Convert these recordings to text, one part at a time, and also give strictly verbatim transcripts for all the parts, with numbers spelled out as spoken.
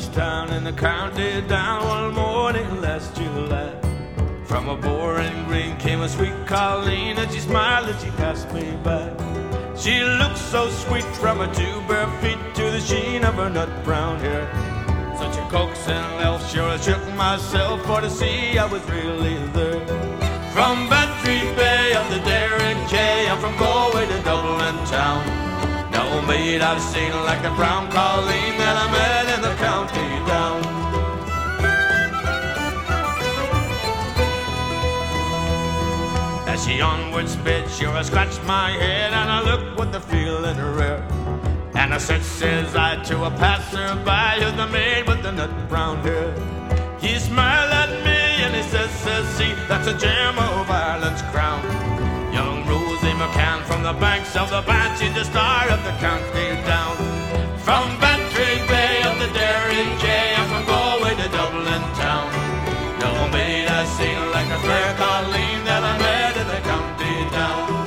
town in the county down one morning last July. From a Bowling Green came a sweet Colleen, and she smiled as she passed me by. She looked so sweet from her two bare feet to the sheen of her nut brown hair. Such a coaxing elf, sure I shook myself for to see I was really there. From Bantry Bay up to Derrick Quay, I'm from Galway to Dublin town. No maid I've seen like the brown Colleen that I met in the county down. As she onward sped, sure I scratched my head and I looked with the feeling rare. And I said, says I to a passerby, who's the maid with the nut brown hair. He smiled at me and he says, says see, that's a gem of Ireland's crown. Young Rosie McCann from the banks of the Banshee, the star of the county down. From Bantry Bay up to Derrick Quay, I'm from Galway to Dublin town. No maid I seen like a fair Colleen that I met in the county down.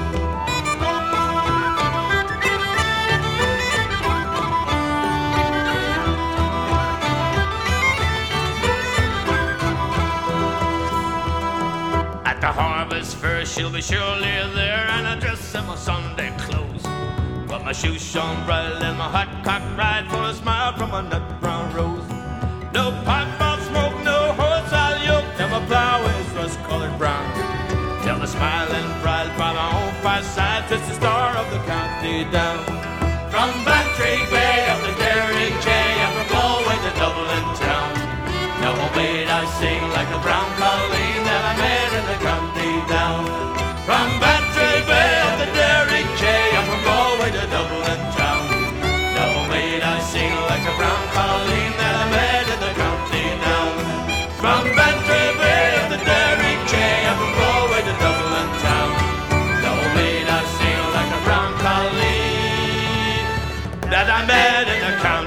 At the harvest fair she'll be surely there, and I dress in my Sunday clothes. But my shoes shone bright and my hot cock ride for a smile from a nut brown rose. No pipe of smoke, no horse I'll yoke, and my plow is rust-colored brown. Till the smiling bride by my own fireside fits the star of the county down. From Bantry Bay up to Derrick Quay, I'm from Galway to Dublin town. No maid I sing like the brown Colleen that I met in the county down. From Bantry Bay up to Derrick Quay, I'm from Galway to Dublin town. No maid I sing like the brown Colleen that I met in the county down. From Bantry Bay up to Derrick Quay, I'm from Galway to Dublin town. No maid I sing like the brown Colleen that I met in the county.